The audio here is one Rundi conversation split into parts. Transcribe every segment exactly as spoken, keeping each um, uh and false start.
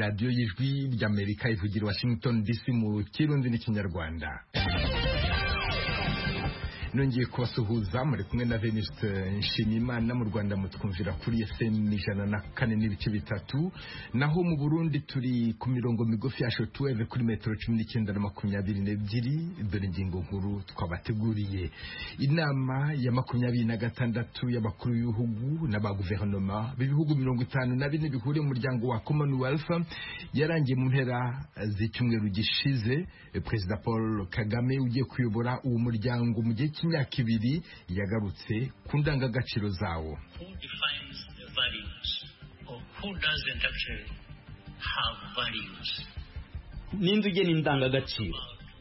radiyo y'ijwi ry'Amerika ivugira Washington D C mu Kirundi n'Ikinyarwanda. Nongeye kubasuhuza muri kumwe na Venuste Nshimiyimana. Mu Rwanda mutwumvira kuri F M ijana na kane n'ibice bitatu, naho mu Burundi turi ku mirongo migufi ya shortwave kuri metero cumi n'icyenda na makumyabiri n'ebyiri. Dore ingingo nkuru twabateguriye. Inama ya makumyabiri na gatandatu y'abakuru b'ibihugu n'aba guverinoma b'ibihugu mirongo itanu na bine bihuriye mu muryango wa Commonwealth yarangiye mu mpera z'icyumweru gishize. Perezida Paul Kagame ugiye kuyobora uwo muryango mu gihe imyaka ibiri yagarutse ku ndangagaciro zawo. Who defines the values or who doesn't actually have values? Ninde ugena indangagaciro?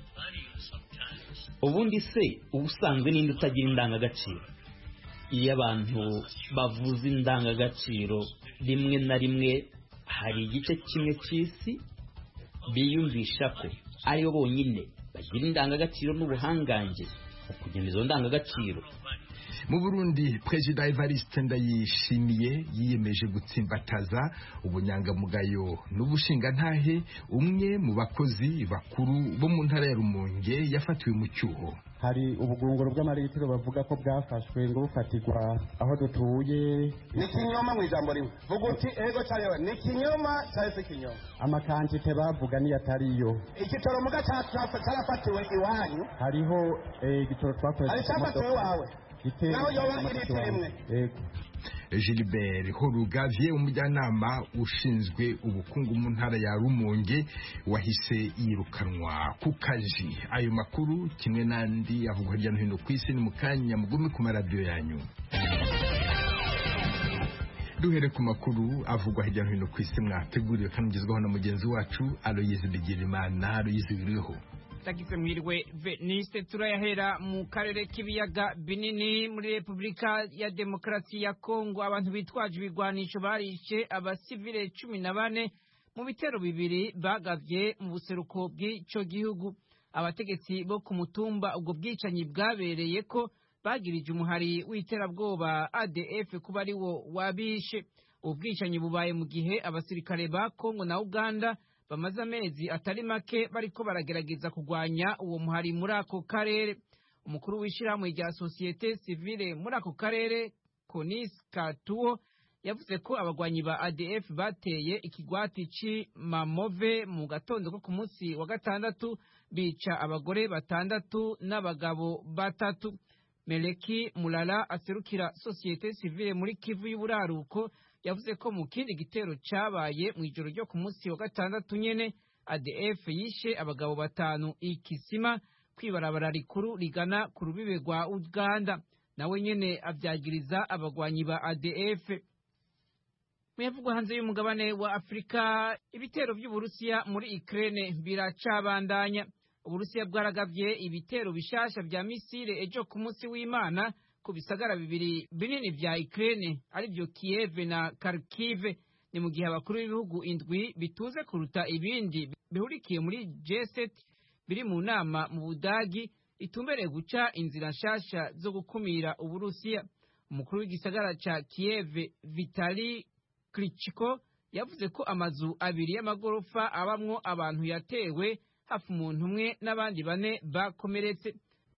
Ubundi se ubusanzwe ninde utagira indangagaciro? Iyo abantu bavuza indangagaciro rimwe na rimwe hari igice kimwe cy'isi biyumvisha ko ari bo bonyine bagira indangagaciro n'ubuhangange kugenda izo ndangagaciro. Mu Burundi, Perezida Evariste Ndayishimiye yiyemeje gutsimbataza ubunyangamugayo n'ubushingantahe. Umwe mu bakozi bakuru bo mu ntara ya Rumonge yafatiwe mu cyuho. Hari ubugunguru bw'amaritiro bavuga ko bwafashwe ngo bufatirwa aho dutuye. Ni kinyoma mu ijambo rimwe. Vuga uti ego cyayo ni kinyoma cyangwa se kinyoma. Amakantite bavuga ni atariyo. Igitoro muga cyarafatiwe iwanyu. Hariho igitoro twakoze. Ari cyafatiwe wawe. Naho yoba iri temwe. Ego. Gilbert Horugavier, umujyanama ushinzwe ubukungu mu ntara ya Rumonge, wahise yirukanwa ku kazi. Ayo makuru kimwe n'andi avugwa hirya no hino ku isi ni mu kanya mugume ku maradiyo yanyu. Duhere ku makuru avugwa hirya no hino ku isi mwateguriwe kandi mugezwaho na mugenzi wacu Aloyize Bigirimana. Aloyize biriho. Tagize mwirwe Veniste. Turayahera mu karere k'ibiyaga binini muri Republika ya Demokarasi ya Kongo. Abantu bitwaje ibigwanisho barishe abasivile cumi na bane mu bitero bibiri bagavye mu buseruko bw'ico gihugu. Abategetsi bo ku mutumba ubwo bwicanyi bwabereye ko bagirije umuhari w'iterabwoba A D F kuba ari wo wabishe. Ubwicanyi bubaye mu gihe abasirikare ba Kongo na Uganda bamaze amezi atari make bariko baragerageza kugwanya uwo muhari muri ako karere. Umukuru w'ishirahamwe rya Societe Civile muri ako karere, Conis Katuo, yavuze ko abagwanyi ba A D F bateye ikigwati ci Mamove mu gatondo ko ku munsi wa gatandatu bica abagore batandatu n'abagabo batatu. Meleki Mulala aserukira Societe Civile muri Kivu y'Uburaruko yavuze ko mu kindi gitero cabaye mu ijoro ryo ku munsi wa gatandatu nyene A D F yishe abagabo batanu ikisima kwibarabara rikuru rigana ku rubibe rwa Uganda. Nawe nyene avyagiriza abagwanyi ba A D F. Muyavugwa hanze y'umugabane wa Afrika, ibitero by'Uburusiya muri Ukraine biracabandanya. Uburusiya bwaragavye ibitero bishasha vya misile ejo ku munsi w'Imana ku bisagara bibiri binini vya Ukraine ari byo Kiev na Kharkiv. Ni mu gihe abakuru b'ibihugu indwi bituze kuruta ibindi bihurikiye muri G seven biri mu nama mu Budagi itumbereye guca inzira nshasha zo gukumira Uburusiya. Umukuru w'igisagara ca Kiev Vitali Klitschko yavuze ko amazu abiri y'amagorofa abamwo abantu yatewe, hafi umuntu umwe n'abandi bane bakomeretse.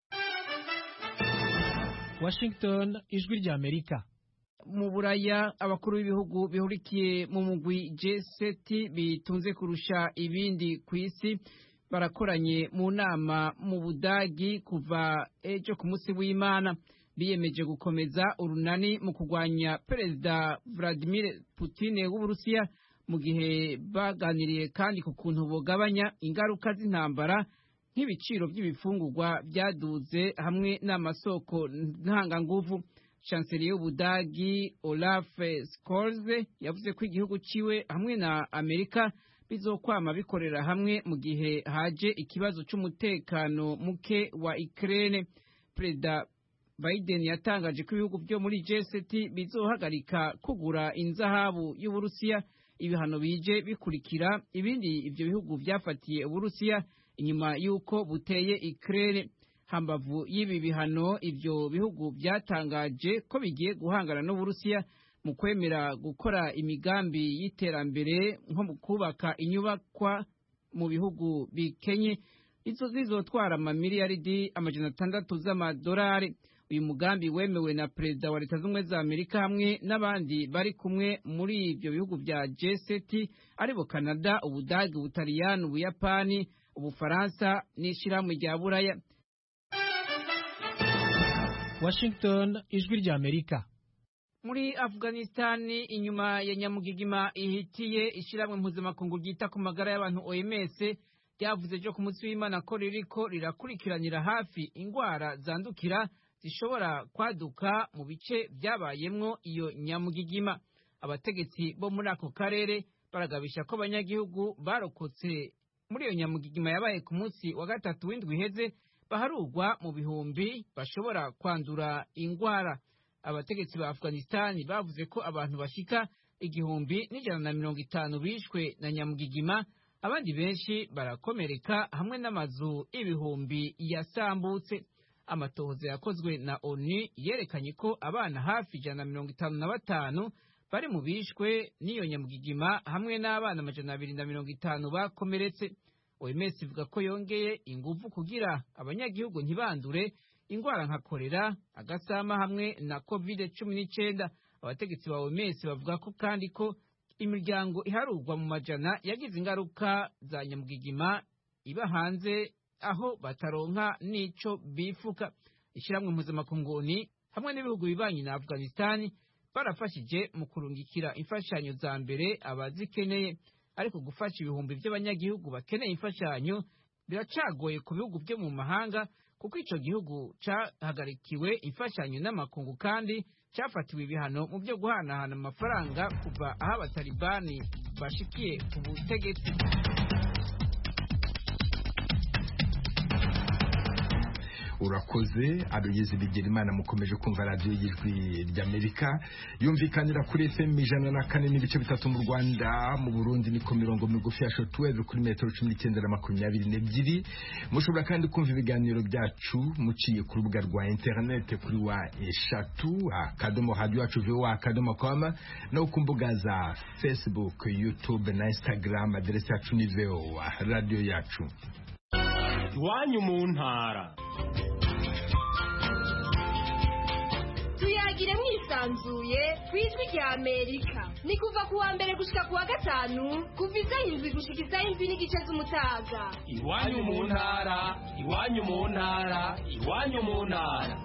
Washington, ijwi rya Amerika. Mu Buraya, abakuru b'ibihugu bihurikiye mu mugwi G seven bitunze kurusha ibindi ku isi barakoranye mu nama mu Budagi kuva ejo ku munsi w'Imana. Biyemeje gukomeza urunani mu kugwanya Perezida Vladimir Putin w'Uburusiya mu gihe baganiriye kandi ku kuntu bogabanya ingaruka z'intambara nk'ibiciro by'ibifungurwa byaduze hamwe n'amasoko ntanganguvu. Chancelier y'Ubudagi Olaf Scholz yavuze ko igihugu ciwe hamwe na Amerika bizokwama bikorera hamwe mu gihe haje ikibazo c'umutekano muke wa Ukraine. Perezida Biden yatangaje ko ibihugu byo muri G seven bizohagarika kugura inzahabu y'Uburusiya, ibihano bije bikurikira ibindi ivyo bihugu vyafatiye Uburusiya inyuma yuko buteye Ukraine. Hambavu y'ibi bihano, ivyo bihugu byatangaje ko bigiye guhangana n'Uburusiya mu kwemera gukora imigambi y'iterambere nko mu kubaka inyubakwa mu bihugu bikenye izo zizotwara amamiliyaridi amajana atandatu z'amadolari. Uyu mugambi wemewe na perezida wa Leta Zunze za Amerika hamwe n'abandi bari kumwe muri ibyo bihugu bya G seven aribo Canada, Ubudagi, Ubutaliyani, Ubuyapani, Ubufaransa n'ishirahamwe rya Buraya. Washington, ijwi rya Amerika. Muri Afghanistan, inyuma ya nyamugigima ihitiye, ishirahamwe mpuzamakungu ryita ku magara y'abantu O M S ryavuze ejo ku munsi w'Imana ko ririko rirakurikiranira hafi ingwara zandukira zishobora kwaduka mu bice byabayemwo iyo nyamugigima. Abategetsi bo muri ako karere baragabisha ko abanyagihugu barokotse muri iyo nyamugigima yabaye ku munsi wa gatatu w'indwi iheze baharugwa mu bihumbi bashobora kwandura ingwara. Abategetsi ba Afghanistan bavuze ko abantu bashika igihumbi n'ijana na mirongo itanu bishwe na nyamugigima, abandi benshi barakomereka hamwe n'amazu ibihumbi yasambutse. Amatohoza yakozwe na O N U yerekanye ko abana hafi ijana na mirongo itanu na batanu bari mu bishwe n'iyo nyamugigima hamwe n'abana amajana abiri na mirongo itanu bakomeretse. O M S ivuga ko yongeye ingufu kugira abanyagihugu ntibandure ingwara nka kolera, agasama hamwe na covid cumi n'icyenda. Abategetsi ba O M S bavuga ko kandi ko imiryango iharurwa mu majana yagize ingaruka za nyamugigima iba hanze aho bataronka n'ico bifuka. Ishiramwe mpuzamakungu O N U hamwe n'ibihugu bibanyi na Afghanistan barafashije mu kurungikira imfashanyo za mbere abazikeneye, ariko gufasha ibihumbi by'abanyagihugu bakeneye imfashanyo biracagoye ku bihugu byo mu mahanga kuko ico gihugu cahagarikiwe imfashanyo n'amakungu kandi cyafatiwe ibihano mu byo guhanahana amafaranga kuva aho abatalibani bashikiye ku butegetsi. Urakoze Aloyizi Bigirimana. Mukomeje kumva radio y'ijwi ry'Amerika yumvikanira kuri F M ijana na kane n'ibice bitatu mu Rwanda, mu Burundi ni ku mirongo migufi ya shortwave kuri metero cumi n'icyenda na makumyabiri n'ebyiri. Mushobora kandi kumva ibiganiro byacu muciye ku rubuga rwa internet kuri wa eshatu akadomo radio yacu voa akadomo com no ku mbuga za Facebook, YouTube na Instagram. Aderesi yacu ni voa radio yacu. Iwanyu mu ntara. Tuyagire mwisanzuye kwijwi rya Amerika. Ni kuva ku wa mbere gushika ku wa gatanu kuva izaho indwi gushika izaho indwi n'igice z'umutaga. Iwanyu mu ntara, iwanyu mu ntara, iwanyu mu ntara.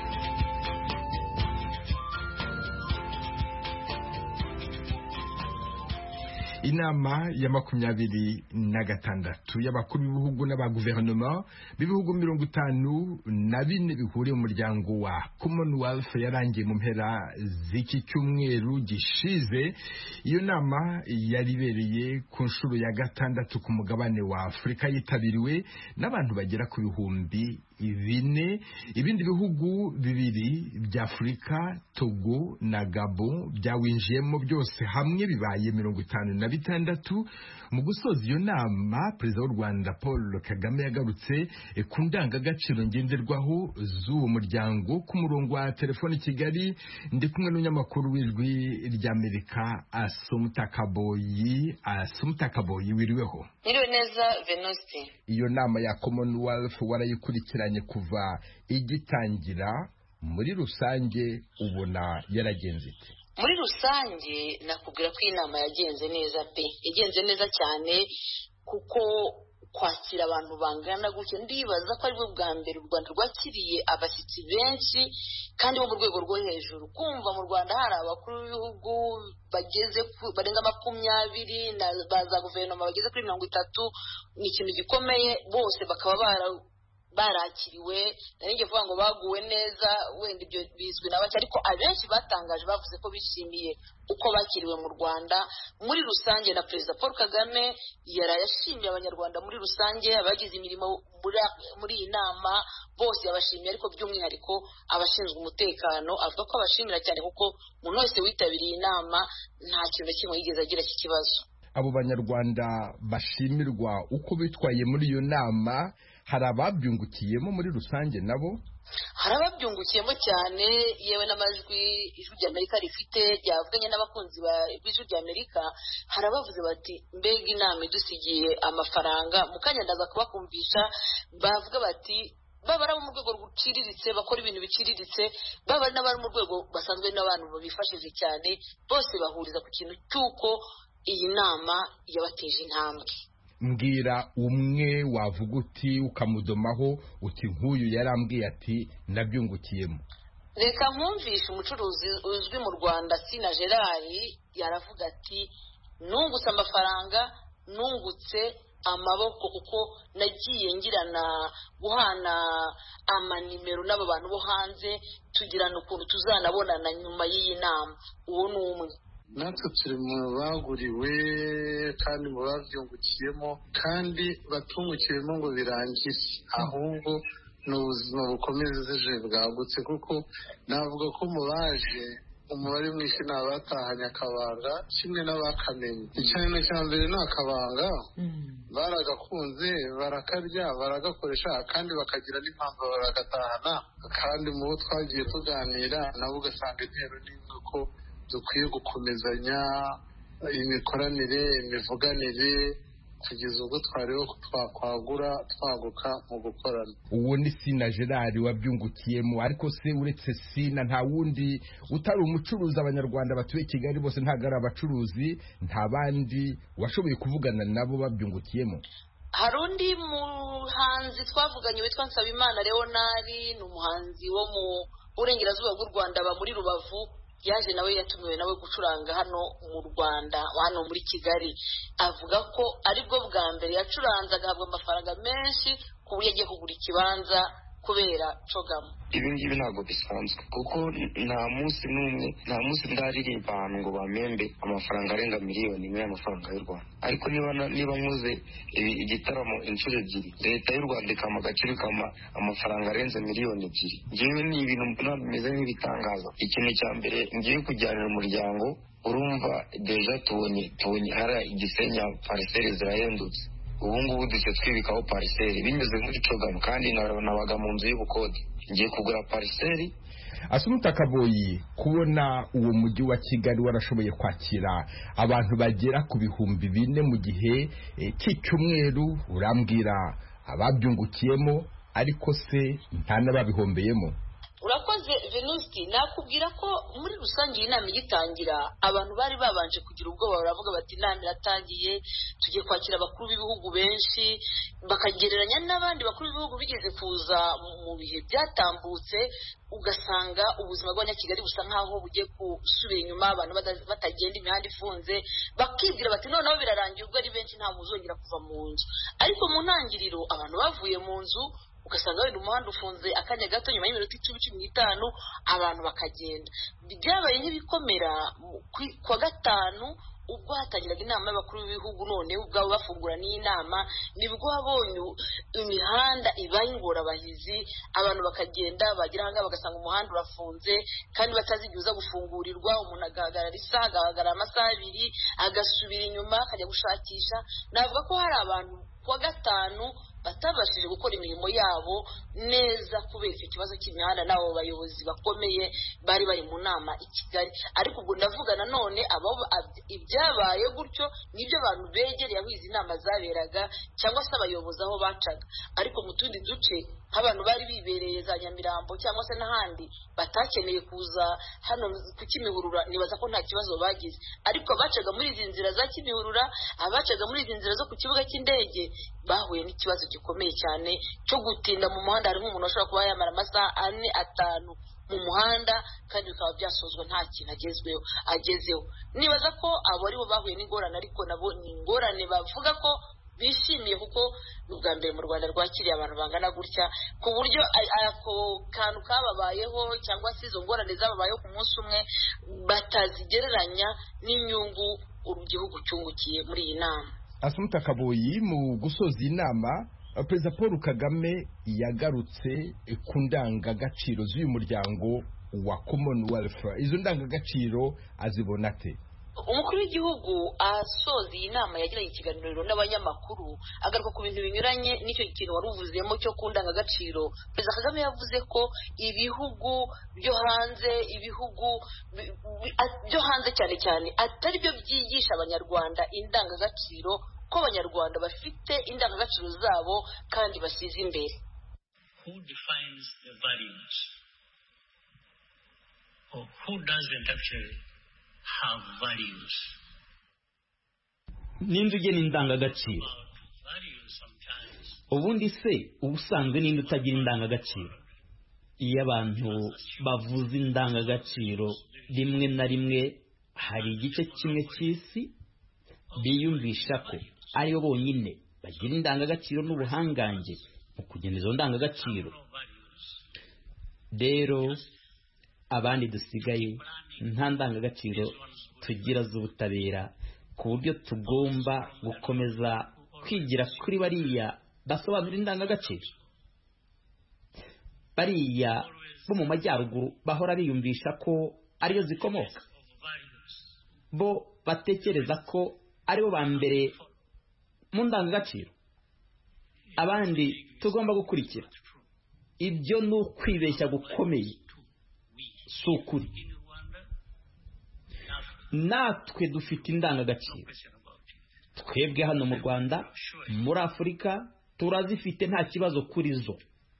Inama ya makumyabiri na gatandatu y'abakuru b'ibihugu n'abaguverinoma b'ibihugu mirongo itanu na bine bihuriye mu muryango wa Commonwealth yarangiye mu mpera z'iki cyumweru gishize. Iyo nama yaribereye ku nshuro ya gatandatu ku mugabane wa Afurika, yitabiriwe n'abantu bagera ku bihumbi bine. Ibindi bihugu bibiri bya Afurika, Togo na Gabon, byawinjiyemo byose hamwe bibaye mirongo itanu na bitandatu. Mu gusoza iyo nama, Perezida w'u Rwanda Paul Kagame yagarutse ku ndangagaciro ngenderwaho z'uwo muryango. Ku murongo wa telefoni Kigali ndi kumwe n'umunyamakuru w'ijwi ry'Amerika Assumpta Kaboyi. Assumpta Kaboyi, wiriweho? Niriwe neza Venuste. Iyo nama ya Commonwealth warayikurikiranye kuva igitangira, muri rusange ubona yaragenze ite? Muri rusange nakubwira ko inama yagenze neza pe, yagenze neza cyane kuko kwakira abantu bangana gutyo, ndibaza ko aribwo bwa mbere u Rwanda rwakiriye abashyitsi benshi kandi bo mu rwego rwo hejuru. Kumva mu Rwanda hari abakuru b'ibihugu bageze barenga makumyabiri na baza guverinoma bageze kuri mirongo itatu ni ikintu gikomeye, bose bakaba bara barakiriwe. Nari vuga ngo baguwe neza, wenda ibyo bizwi na bake, ariko abenshi batangaje bavuze ko bishimiye uko bakiriwe mu Rwanda muri rusange. Na Perezida Paul Kagame yarayashimiye abanyarwanda muri rusange, abagize imirimo muri iyi nama bose yabashimiye, ariko by'umwihariko abashinzwe umutekano avuga ko abashimira cyane kuko umuntu wese witabiriye inama nta kintu kimwe yigeze agira iki kibazo. Abo banyarwanda bashimirwa uko bitwaye muri iyo nama, hari ababyungukiyemo muri rusange nabo hari ababyungukiyemo cyane yewe n'amajwi ijwi ry'Amerika rifite ryavuganye n'abakunzi b'ijwi ry'Amerika hari abavuze bati mbega inama idusigiye amafaranga mu kanya ndaza kubakumvisha bavuga bati baba ari mu rwego ruciriritse bakora ibintu biciriritse baba ari n'abari mu rwego basanzwe n'abantu babifashije cyane bose bahuriza ku kintu cy'uko iyi nama yabateje intambwe. Mbwira umwe wavuga uti ukamudomaho uti nk'uyu yarambwiye ati nabyungukiyemo. Reka nkumvishe umucuruzi uzwi mu Rwanda Sina Gerard yaravuga ati nungutse amafaranga nungutse amaboko kuko nagiye ngirana guhana amanimero n'aba bantu bo hanze tugirana ukuntu tuzanabonana nyuma y'iyi nama. Uwo ni umwe. Natwe turi mu baguriwe kandi mu babyungukiyemo kandi batungukiyemo ngo birangire ahubwo ni ubuzima bukomeje bwagutse kuko navuga ko mu baje umubare mwinshi ni abatahanye akabanga kimwe n'abakamenye. Icyane cya mbere ni akabanga baragakunze barakarya baragakoresha kandi bakagira n'impamvu baragatahana kandi mu bo twagiye tuganira nabo ugasanga intero n'imwe ko dukwiye gukomezanya imikoranire imivuganire kugeza ubwo twareba ko twakwagura twaguka mu gukorana. Uwo ni Sina Gerard wabyungukiyemo, ariko se uretse Sina nta wundi utari umucuruzi abanyarwanda batuye Kigali bose ntago ari abacuruzi nta bandi washoboye kuvugana nabo babyungukiyemo? Hari undi muhanzi twavuganye witwa Nsabimana Leonard ni umuhanzi wo mu burengerazuba bw'u Rwanda ba muri Rubavu yaje nawe yatumiwe nawe gucuranga hano mu Rwanda hano muri Kigali avuga ko aribwo bwa mbere yacuranze agahabwa amafaranga menshi ku buryo agiye kugura ikibanza kubera cogamo. Ibi ngibi ntabwo bisanzwe kuko nta munsi n'umwe nta munsi ndaririmba ahantu ngo bamembe amafaranga arenga miliyoni imwe y'amafaranga y'u Rwanda. Ariko niba niba nkoze igitaramo inshuro ebyiri leta y'u Rwanda ikama agaciro kama amafaranga arenze miliyoni ebyiri njyewe ni ibintu mbona bimeze nk'ibitangaza. Ikintu cya mbere ngiye kujyanira umuryango urumva deja tubonye tubonye hari igisenya parcelle zirahendutse ubu ngubu duce twibikaho parcelle binyuze muri cogamo kandi nabaga mu nzu y'ubukode ngiye kugura parcelle. Asumuta Kaboyi, kubona uwo mujyi wa Kigali warashoboye kwakira abantu bagera ku bihumbi bine mu gihe cy'icyumweru urambwira ababyungukiyemo ariko se nta n'ababihombeyemo? Urakoze Venusti, nakubwira ko muri rusange inama igitangira abantu bari babanje kugira ubwoba baravuga bati inama iratangiye tugiye kwakira abakuru b'ibihugu benshi bakagereranya n'abandi bakuru b'ibihugu bigeze kuza mu bihe byatambutse ugasanga ubuzima bw'abanyakigali busa nkaho bugiye gusubira inyuma abantu batagenda imihanda ifunze bakibwira bati noneho birarangiye ubwo ari benshi nta muzongera kuva mu nzu. Ariko mu ntangiriro abantu bavuye mu nzu ugasanga wenda umuhanda ufunze akanya gato nyuma y'iminota icumi cumi n'itanu abantu bakagenda. Byabaye nk'ibikomera kwa gatanu ubwo hatangiraga inama y'abakuru b'ibihugu none ubwabo bafungura n'inama nibwo babonye imihanda ibaye ingorabahizi abantu bakagenda bagira hanga bagasanga umuhanda urafunze kandi batazi igihe uza gufungurirwa umuntu agahagarara isaha agahagarara amasaha abiri agasubira inyuma akajya gushakisha. Navuga ko hari abantu kwa gatanu batabashije gukora imirimo yabo neza kubera icyo kibazo cy'imihanda n'abo bayobozi bakomeye bari bari mu nama i Kigali. Ariko ubwo ndavuga nanone abo ibyabaye gutyo nibyo abantu begereye aho izi nama zaberaga cyangwa se abayobozi aho bacaga. Ariko mu tundi duce nk'abantu bari bibereye za Nyamirambo cyangwa se n'ahandi batakeneye kuza hano ku Kimihurura nibaza ko nta kibazo bagize. Ariko abacaga muri izi nzira za Kimihurura abacaga muri izi nzira zo ku kibuga cy'indege bahuye n'ikibazo gikomeye cyane cyo gutinda mu muhanda. Harimo umuntu ashobora kuba yamara amasaha ane atanu mu muhanda kandi bikaba byasozwa nta kintu agezweho agezeho. Nibaza ko abo ari bo bahuye n'ingorane ariko nabo ni ingorane bavuga ko bishimiye kuko n'ubwa mbere mu Rwanda rwakiriye abantu bangana gutya ku buryo ako kantu kababayeho cyangwa se izo ngorane zababayeho ku munsi umwe batazigereranya n'inyungu igihugu cyungukiye muri iyi nama. Asumuta Kaboyi, mu gusoza inama Perezida Paul Kagame yagarutse ku ndangagaciro z'uyu muryango wa Commonwealth. Izo ndangagaciro azibona ate? umukuru w'igihugu asoza iyi nama yagiranye ikiganiro n'abanyamakuru agaruka ku bintu binyuranye n'icyo kintu wari uvuzemo cyo ku ndangagaciro. Perezida Kagame yavuze ko ibihugu byo hanze ibihugu byo hanze cyane cyane atari byo byigisha abanyarwanda indangagaciro, ko abanyarwanda bafite indangagaciro zabo kandi basize imbere. Who defines the values? Or who doesn't actually have values? Ninde ugena indangagaciro? Ubundi se ubusanzwe ninde utagira indangagaciro? Iyo abantu bavuze indangagaciro rimwe na rimwe hari igice kimwe cy'isi biyumvisha ko ari bo bonyine bagira indangagaciro n'ubuhangange mu kugena izo ndangagaciro. Rero abandi dusigaye nta ndangagaciro tugira z'ubutabera, ku buryo tugomba gukomeza kwigira kuri bariya basobanura indangagaciro. Bariya bo mu majyaruguru bahora biyumvisha ko ariyo zikomoka, bo batekereza ko aribo ba mbere mu ndangagaciro, abandi tugomba gukurikira. Ibyo ni ukwibeshya gukomeye, si ukuri. Natwe dufite indangagaciro, twebwe hano mu Rwanda, muri Afurika turazifite, nta kibazo kuri zo.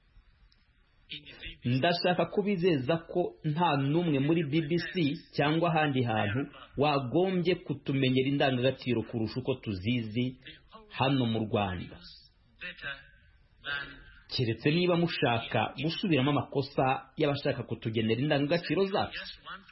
Ndashaka kubizeza ko nta n'umwe muri B B C cyangwa ahandi hantu wagombye kutumenyera indangagaciro kurusha uko tuzizi hano mu Rwanda, keretse niba mushaka gusubiramo amakosa y'abashaka kutugenera indangagaciro zacu.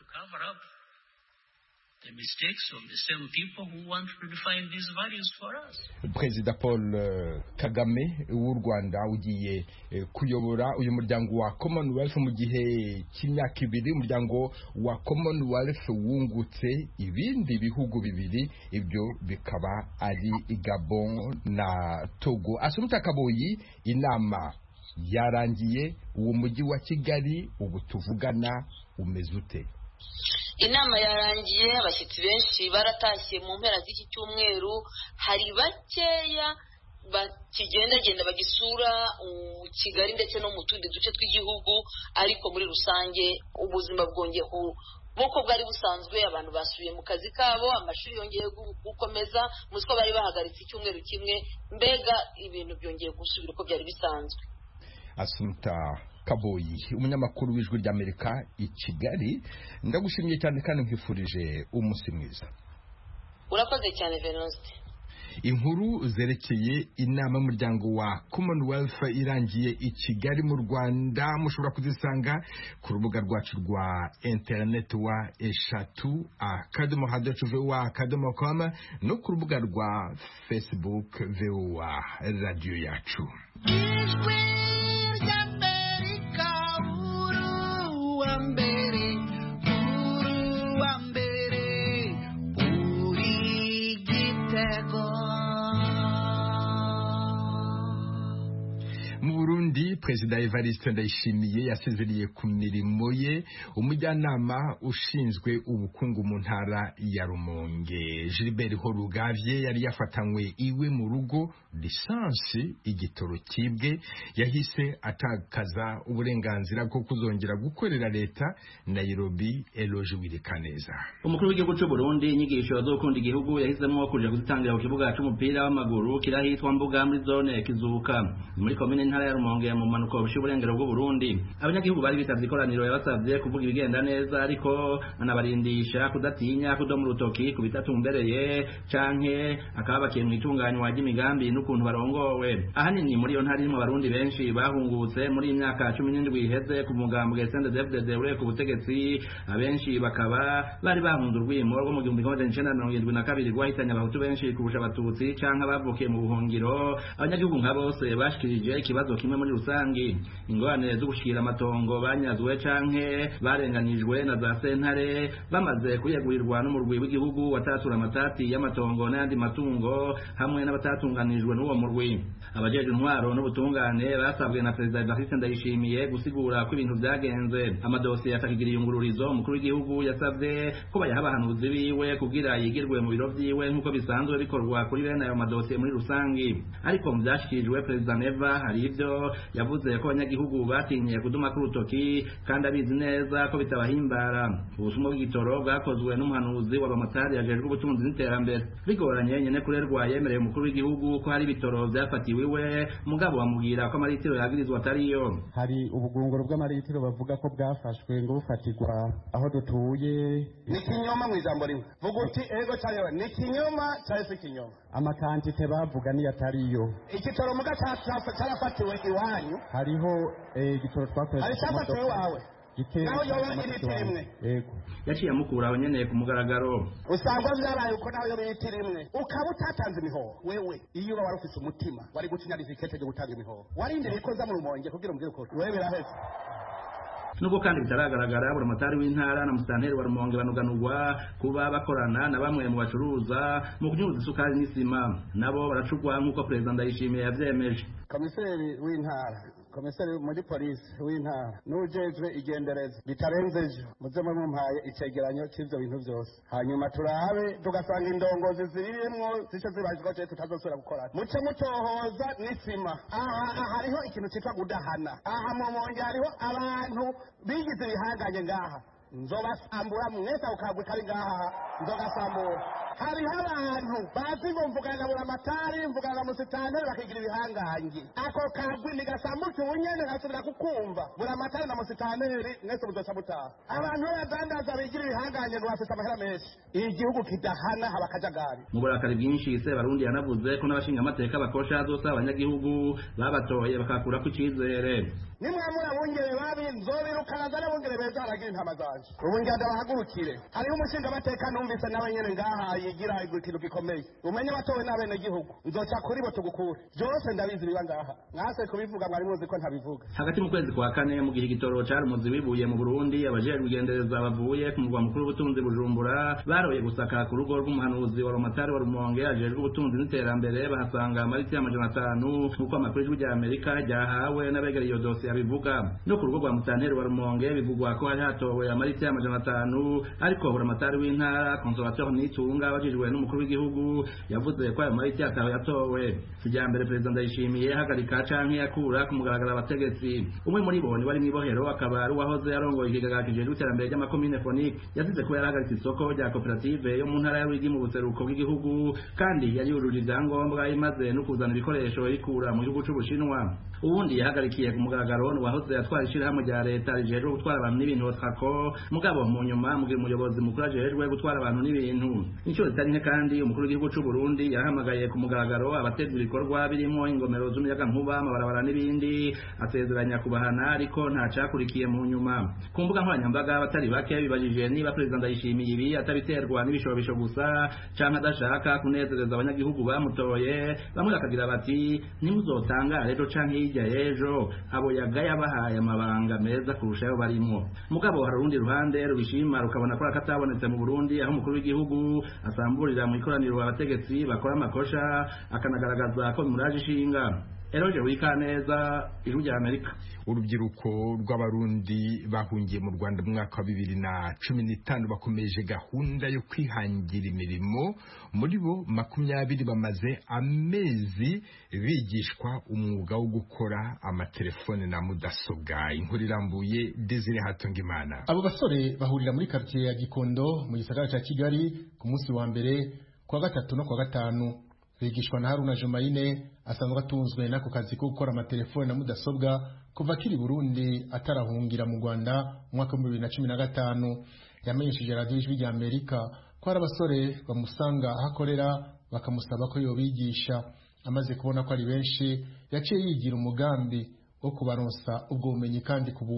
The mistakes of the same people who want to define these values for us. Perezida Paul Kagame w'u Rwanda ugiye kuyobora uyu muryango wa Commonwealth mu gihe cy'imyaka ibiri. Umuryango wa Commonwealth wungutse ibindi bihugu bibiri, ibyo bikaba ari Gabon na Togo. Asumta Kaboyi, inama yarangiye, uwo mujyi wa Kigali ubu tuvugana umeze ute? Inama yarangiye, abashyitsi benshi baratashye mu mpera z'iki cyumweru. Hari bakeya bakigendagenda bagisura Kigali ndetse no mu tundi duce tw'igihugu, ariko muri rusange ubuzima bwongeye nk'uko bwari busanzwe. Abantu basubiye mu kazi kabo, amashuri yongeye gukomeza, muziko bari bahagaritse icyumweru kimwe, mbega ibintu byongeye gusubira uko byari bisanzwe. Asumta Kaboyi, umunyamakuru w'Ijwi ry'Amerika i Kigali, ndagushimiye cyane kandi nkwifurije umunsi mwiza. Urakoze cyane Venuste. Inkuru zerekeye inama y'umuryango wa Commonwealth irangiye i Kigali mu Rwanda mushobora kuzisanga ku rubuga rwacu rwa internet wa eshatu akadomo hadacu voa akadomo com no ku rubuga rwa Facebook voa radio yacu. Mu Burundi, Perezida Evariste Ndayishimiye yasezereye ku mirimo ye umujyanama ushinzwe ubukungu mu ntara ya Rumonge. Gilbert Horugavye yari yafatanywe iwe mu rugo, lisansi igitoro kibwe, yahise atakaza uburenganzira bwo kuzongera gukorera leta. Nairobi, Eloge Wirikaneza. Umukuru w'igihugu cy'u Burundi inyigisho zo gukunda igihugu yahisemo kuja gutangira ku kibuga cy'umupira w'amaguru kirahitwa Mbuga muri zone Kizuka muri komine ntara ya Rumonge mu manuko y'uburengero bw'u Burundi. Abanyagihugu bari bitavye ikoraniro yabasavye kuvuga ibigenda neza, ariko anabarindisha kudatinya kudoma urutoki ku bitatumbereye canke akabakiye mu itunganywa ry'imigambi n'ukuntu barongowe. Ahanini muri yo ntari mu Barundi benshi bahungutse muri imyaka cumi n'indwi iheze ku mugambwe C N D D F D D ure ku butegetsi, abenshi bakaba bari bahunze urwimo rwo mu gihumbi kimwe magana cyenda mirongo irindwi na kabiri rwahitanye abahutu benshi kurusha abatutsi canke bavukiye mu buhungiro. Abanyagihugu nka bose bashikirije ikibazo kimwe muri rusangi ingorane zo gushikira amatongo banyazwe canke barenganijwe na za sentare bamaze kuyegurirwa n'umurwi w'igihugu watatura amatati y'amatongo n'ayandi matungo hamwe n'abatatunganijwe n'uwo murwi abajejwe intwaro n'ubutungane basabwe na perezida Evariste Ndayishimiye gusigura ko ibintu vyagenze amadosiye atakigira iyungururizo umukuru w'igihugu yasavye ko bayaha abahanuzi biwe kugira yigirwe mu biro vyiwe nk'uko bisanzwe bikorwa kuri bene ayo madosiye muri rusangi ariko mu vyashikirijwe perezida Neva hari ivyo yavuze ko abanyagihugu batinye kuduma ku rutoki kandi abizi neza ko bitabahimbara ubusuma bw'igitoro bwakozwe n'umuhanuzi w'abamotari yajejwe ubutunzi n'iterambere bigoranye nyene kurerwa yemereye umukuru w'igihugu ko hari ibitoro vyafatiwe iwe mugabo bamubwira ko amaritiro yagirizwa atariyo hari ubugunguru bw'amaritiro bavuga ko bwafashwe ngo bufatirwa aho dutuye ni kinyoma mu ijambo rimwe vuga uti ego cyangwa ni kinyoma cyangwa se kinyoma amakantite bavuga niyo atariyo igitoro muga cyarafatiwe iwanyu hariho igitoro twakoresha hari cyafatiwe iwawe naho yoba iritira imwe yego yaciye amukuraho nyene ku mugaragaro usanga vyabaye uko naho yoba iritira imwe ukaba utatanze imihoho wewe iyo uba wari ufise umutima wari gucinyariza ikete ryo gutanga imihoho warindiriye ko nza mu rumonge kugira umbwire ukuri wewe biraheze nubwo kandi bitaragaragara buramatari w'intara na musitanteri wa Rumonge banuganurwa kuba bakorana na bamwe mu bacuruza mu kunyuza isukari n'isima nabo baracugwa nk'uko perezida Ndayishimiye yavyemeje komiseri w'intara komiseri muri polisi w'intara n'ujejwe igendereza bitarenze ejo muze mumpaye icegeranyo c'ivyo bintu vyose hanyuma turabe tugasanga indongozi zirimwo zice zibajwa je tutazosubira gukora muce mutohoza n'isima aha hariho ikintu citwa gudahana aha mu Rumonge hariho abantu bigize ibihanganye ngaha nzobasambura mwese ukagwe kari ngaha nzogasambura hariho abantu bazi ngo mvugana buramatari mvugana musitanteri bakigira ibihangange ako kagwi nigasambuke ubunyene gasubira kukumva buramatari na musitanteri mwese muzoca mutaha abantu b'abadandaza bigira ibihangange ngo bafise amahera menshi igihugu kidahana haba akajagari mu burakari bwinshi Sebarundi yanavuze ko n'abashinga amateka bakosha zose abanyagihugu babatoye bakakurako icizere nimwamura bungere babi nzobirukana zane bungere beza haragira intama zanje ubungere ndabahagurukire hariho umushinga amateka numvise nawe nyene ngaha yigira ikintu gikomeye umenye batowe n'abene gihugu nzoca kuri bo tugukure byose ndabizi biba ngaha mwase kubivuga mwari muzi ko ntabivuga hagati mu kwezi kwa kane mu gihe igitoro cari umuzi wibuye mu Burundi abajejwe ugendereza bavuye ku murwa mukuru w'ubutunzi Bujumbura baroye gusaka ku rugo rw'umuhanuzi wa Romatari wa Rumonge ajejwe ubutunzi n'iterambere bahasanga amariti y'amajana atanu nk'uko amakuru y'ijwi rya Amerika ryahawe n'abegereye iyo dosiye abivuga no ku rugo rwa musitanteri wa Rumonge bivugwa ko hari hatowe amariti y'amajana atanu ariko Romatari w'intara Conservateur Nitunga abajijwe n'umukuru w'igihugu yavuze ko ayo mariti yatawe yatowe kijambere perezida Ndayishimiye hagarika canke yakura ku mugaragaro abategetsi umwe muri bo ni bari mwibohero akaba ari uwahoze yarongoye ikigaga kijejwe iterambere ry'amakomine Fonique yazize ko yarahagaritse isoko rya koperative yo mu ntara ya Ruyigi mu buseruko bw'igihugu kandi yari yuruje ivyangombwa imaze no kuzana ibikoresho ikura mu gihugu c'Ubushinwa ubundi yahagarikiye ku mugaragaro wahoze yatwara ishirahamwe rya leta rijejwe gutwara abantu n'ibintu Trako mugabo mu nyuma mugira umuyobozi mukuru ajejwe gutwara abantu n'ibintu inshuro zitari nke kandi umukuru w'igihugu c'u Burundi yahamagaye ku mugaragaro abategura ibikorwa birimo ingomero z'umuyaga nkuba amabarabara n'ibindi asezeranya kubahana ariko nta cakurikiye mu nyuma ku mbuga nkoranyambaga abatari bake bibajije niba perezida Ndayishimiye ibi atabiterwa n'ibishobisho gusa canke adashaka kunezereza abanyagihugu bamutoye bamwe bakagira bati nimuzotanga rero canke hirya y'ejo abo yagaya bahaye amabanga meza kurusha ayo barimo mugabo hari urundi ruhande rubishima rukabona ko akatabonetse mu Burundi aho umukuru w'igihugu asamburira mu ikoraniro abategetsi bakora amakosha akanagaragaza ko muraje ishinga Eroje Wikaneza ijwi rya Amerika urubyiruko rw'abarundi bahungiye mu Rwanda mu mwaka wa bibiri na cumi n'itanu bakomeje gahunda yo kwihangira imirimo muri bo makumyabiri bamaze amezi bigishwa umwuga wo gukora amatelefone na mudasobwa inkuru irambuye Desire Hatungimana abo basore bahurira muri quartier ya Gikondo mu gisagara ca Kigali ku munsi wa mbere kwa gatatu no kwa gatanu bigishwa na Haruna Jumaine asanzwe atunzwe n'ako kazi ko gukora amatelefone na mudasobwa kuva kiri Burundi atarahungira mu Rwanda mu mwaka wa bibiri na cumi na gatanu yamenyesheje radio ijwi rya Amerika ko ari abasore bamusanga ahakorera bakamusaba ko yobigisha amaze kubona ko ari benshi yaciye yigira umugambi wo kubaronsa ubwo bumenyi kandi ku buntu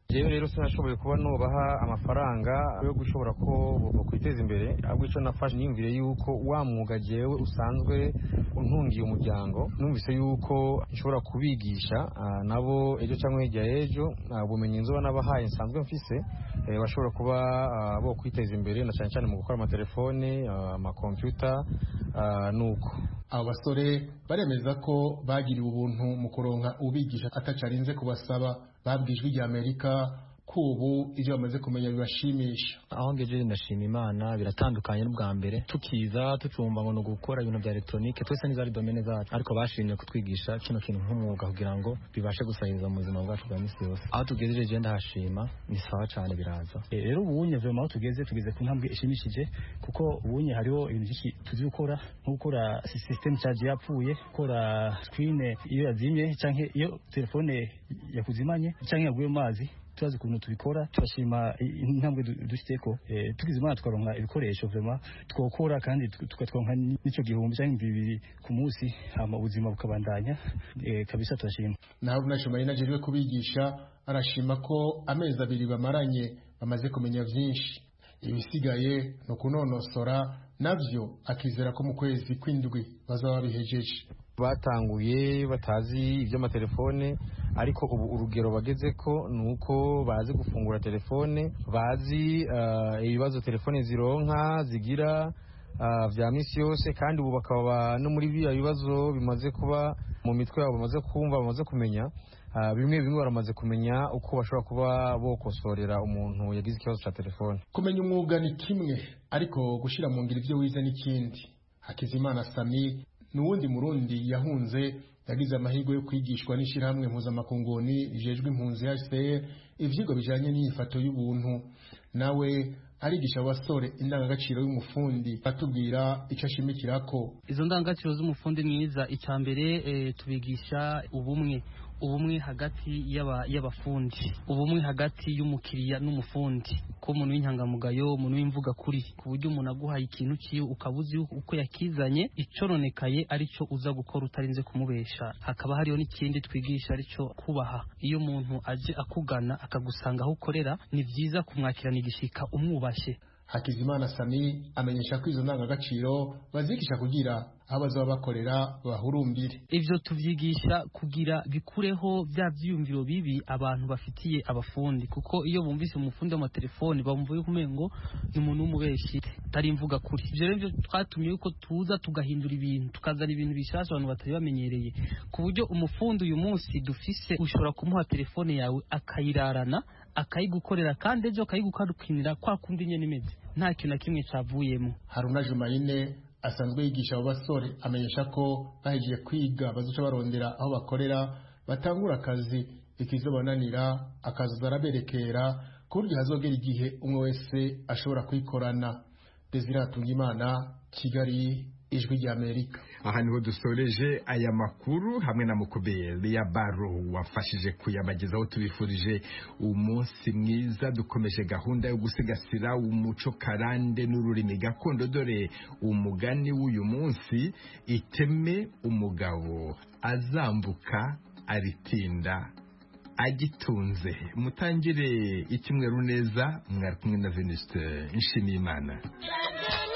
jewe rero sinashoboye kuba nubaha amafaranga yo gushobora ko kwiteza imbere, ahubwo ico nafashe niyumvire yuko wa mwuga jewe usanzwe untungiye umuryango, numvise yuko nshobora kubigisha uh, nabo ejo cyangwa hirya ejo ubumenyi uh, nzoba nabahaye nsanzwe mfise eh, bashobora kuba uh, bo kwiteza imbere na cyane cyane mu gukora amatelefone uh, amakompyuta uh, nuko abo basore baremeza ko bagiriwe ubuntu mu kuronka ubigisha atacarinze kubasaba. Babwijwe rya Amerika ko ubu ivyo bamaze kumenya bibashimisha. Aho ngejeje ndashima Imana, biratandukanye n'ubwa mbere tukiza tucumba ngo no gukora ibintu bya electronique twese n'izari domaine zacu, ariko bashimye kutwigisha kino kintu nk'umwuga kugira ngo bibashe gusahiriza mu buzima bwacu bwa misi yose. Aho tugejeje je ndahashima, ni sawa cyane biraza. Rero ubunye vraiment aho tugeze tugeze ku ntambwe ishimishije, kuko ubunye hariho ibintu byinshi tuzi gukora, nko gukora system charge yapfuye, gukora screen iyo yazimye canke iyo telefone yakuzimanye canke yaguye mu mazi, tubazi ukuntu tubikora. Turashima intambwe dushyiteko, eh, tugize Imana tukaronka ibikoresho vraiment twokora kandi tukatwonka n'icyo gihumbi cyangwa bibiri ku munsi, hama ubuzima bukabandanya, eh, kabisa turashima. Naho Nashomari najeje kubigisha arashima ko amezi abiri bamaranye bamaze kumenya vyinshi, ibisigaye no kunonosora navyo, akizera ko mu kwezi kw'indwi bazaba bihejeje. Batanguye batazi iby'amatelefone, ariko ubu urugero bageze ko nuko bazi gufungura telefone, bazi uh, ibibazo telefone zironka zigira uh, vya misi yose, kandi ubu bakaba no muri biya bibazo bimaze kuba mu mitwe yabo, bamaze kumva, bamaze kumenya uh, bimwe bimwe baramaze kumenya uko bashobora kuba bokosorera umuntu yagize ikibazo ca telefone. Kumenya umwuga ni kimwe, ariko gushira mu ngiro ivyo wize n'ikindi. Hakizimana Sami nuwundi murundi yahunze, yagize amahirwe yo kwigishwa n'ishirahamwe mpuzamakunguni rijejwe impunzi ya S P R ivyigo bijanye n'inyifato y'ubuntu. Nawe arigisha abasore indangagaciro y'umufundi, atubwira ico ashimikirako. Izo ndangagaciro z'umufundi mwiza, icya mbere e, tubigisha ubumwe ubumwe hagati y'abafundi, ubumwe hagati y'umukiriya n'umufundi, ko umuntu w'inyangamugayo, umuntu w'imvuga kuri, ku buryo umuntu aguhaye ikintu ciwe ukabuzi uko yakizanye, icoronekaye arico uza gukora utarinze kumubesha. Hakaba hariyo n'ikindi twigisha arico kubaha. Iyo umuntu aje akugana akagusanga aho ukorera, ni vyiza kumwakirana igishika umwubashe. Hakizimana Sami amenyesha ko izo ndangagaciro bazigisha kugira aho bazaba bakorera bahurumbire. Ivyo tuvyigisha kugira bikureho bya vyiyumviro bibi abantu bafitiye abafundi, kuko iyo bumvise umufundi wa telefone bumva yuko umengo ni umuntu w'umubeshi, tari imvuga kuri. Ivyo rero twatumye yuko tuza tugahindura ibintu, tukazana ibintu bishasha abantu batari bamenyereye, ku buryo umufundi uyu munsi dufise ushobora kumuha telefone yawe akayirarana akayigukorera, kandi ejo akayigukarukinira kwa kundi nyene imeze, nta kintu na kimwe cavuyemo. Haruna Jumaine asanzwe yigisha abo basore, amenyesha ko bahejeje kwiga bazoca barondera aho bakorera, batangura akazi, ikizobananira akaza araberekera ku buryo hazogera igihe umwe wese ashobora kwikorana. Desire Hatungimana, Kigali, Ijwi rya Amerika. Aha niho dusoreje aya makuru hamwe na Mukobere ya Baro wafashije kuyabagezaho. Tubifurije umunsi mwiza, dukomeje gahunda yo gusigasira umuco karande n'ururimi gakondo. Dore umugani w'uyu munsi: iteme umugabo azambuka aritinda agitunze. Mutangire icyumweru neza, mwari kumwe na Venuste Nshimiyimana.